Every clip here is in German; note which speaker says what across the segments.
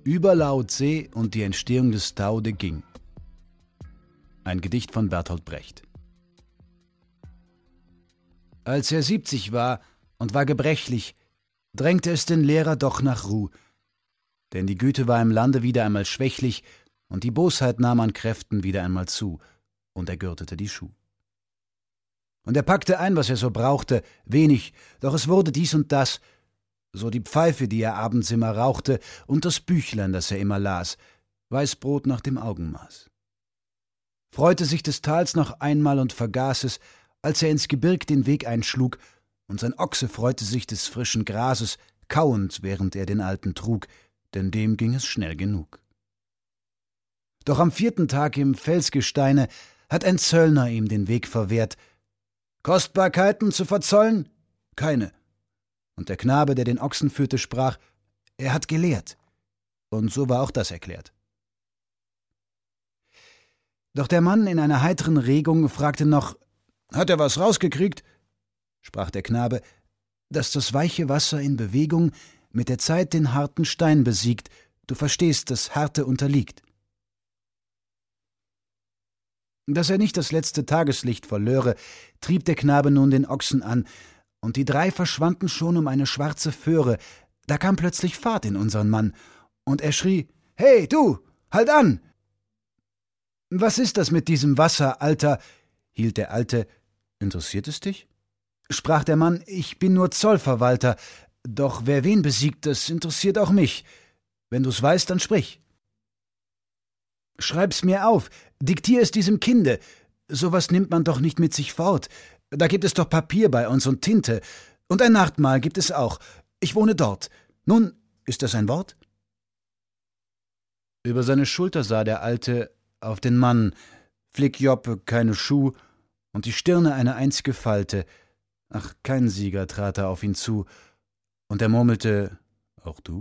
Speaker 1: Über Lao Tse und die Entstehung des Tao Te Ching. Ein Gedicht von Bertolt Brecht. Als er 70 war und war gebrechlich, drängte es den Lehrer doch nach Ruh', denn die Güte war im Lande wieder einmal schwächlich und die Bosheit nahm an Kräften wieder einmal zu, und er gürtete die Schuh. Und er packte ein, was er so brauchte, wenig, doch es wurde dies und das, so die Pfeife, die er abends immer rauchte, und das Büchlein, das er immer las, Weißbrot nach dem Augenmaß. Freute sich des Tals noch einmal und vergaß es, als er ins Gebirg den Weg einschlug, und sein Ochse freute sich des frischen Grases, kauend, während er den Alten trug, denn dem ging es schnell genug. Doch am 4. Tag im Felsgesteine hat ein Zöllner ihm den Weg verwehrt. »Kostbarkeiten zu verzollen?« »Keine.« Und der Knabe, der den Ochsen führte, sprach, »Er hat gelehrt.« Und so war auch das erklärt. Doch der Mann in einer heiteren Regung fragte noch, »Hat er was rausgekriegt?« Sprach der Knabe, »dass das weiche Wasser in Bewegung mit der Zeit den harten Stein besiegt. Du verstehst, dass Härte unterliegt.« Dass er nicht das letzte Tageslicht verlöre, trieb der Knabe nun den Ochsen an, und die 3 verschwanden schon um eine schwarze Föhre. Da kam plötzlich Fahrt in unseren Mann, und er schrie, »Hey, du, halt an!« »Was ist das mit diesem Wasser, Alter?« hielt der Alte. »Interessiert es dich?« Sprach der Mann, »Ich bin nur Zollverwalter, doch wer wen besiegt, das interessiert auch mich. Wenn du's weißt, dann sprich.« »Schreib's mir auf, diktier es diesem Kinde. Sowas nimmt man doch nicht mit sich fort. Da gibt es doch Papier bei uns und Tinte. Und ein Nachtmahl gibt es auch. Ich wohne dort. Nun, ist das ein Wort?« Über seine Schulter sah der Alte auf den Mann, Flickjoppe, keine Schuh, und die Stirne eine einzige Falte. Ach, kein Sieger trat er auf ihn zu, und er murmelte, »Auch du?«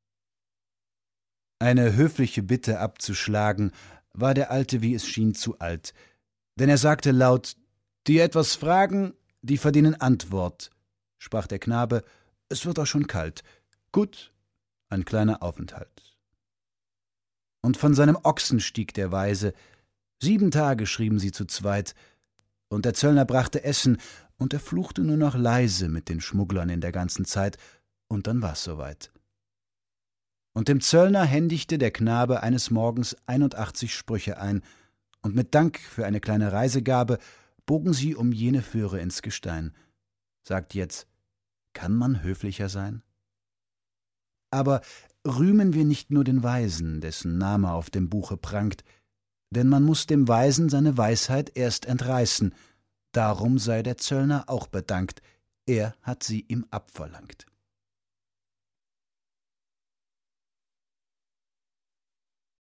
Speaker 1: Eine höfliche Bitte abzuschlagen, war der Alte, wie es schien, zu alt, denn er sagte laut, »Die etwas fragen, die verdienen Antwort«, sprach der Knabe, »es wird auch schon kalt. Gut, ein kleiner Aufenthalt.« Und von seinem Ochsen stieg der Weise, 7 Tage schrieben sie zu zweit, und der Zöllner brachte Essen, und er fluchte nur noch leise mit den Schmugglern in der ganzen Zeit, und dann war's soweit. Und dem Zöllner händigte der Knabe eines Morgens 81 Sprüche ein, und mit Dank für eine kleine Reisegabe bogen sie um jene Föhre ins Gestein. Sagt jetzt, kann man höflicher sein? Aber rühmen wir nicht nur den Weisen, dessen Name auf dem Buche prangt, denn man muß dem Weisen seine Weisheit erst entreißen, darum sei der Zöllner auch bedankt, er hat sie ihm abverlangt.